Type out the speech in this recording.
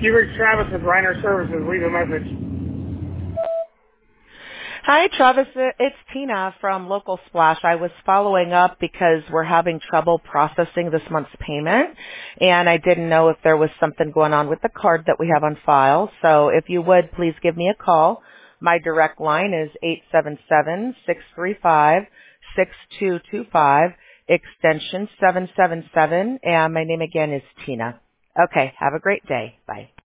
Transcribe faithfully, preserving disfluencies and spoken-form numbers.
You reached Travis with Reiner Services. Leave a message. Hi, Travis. It's Tina from Local Splash. I was following up because we're having trouble processing this month's payment, and I didn't know if there was something going on with the card that we have on file. So if you would, please give me a call. My direct line is eight seven seven, six three five, six two two five, extension seven seven seven, and my name again is Tina. Okay, have a great day. Bye.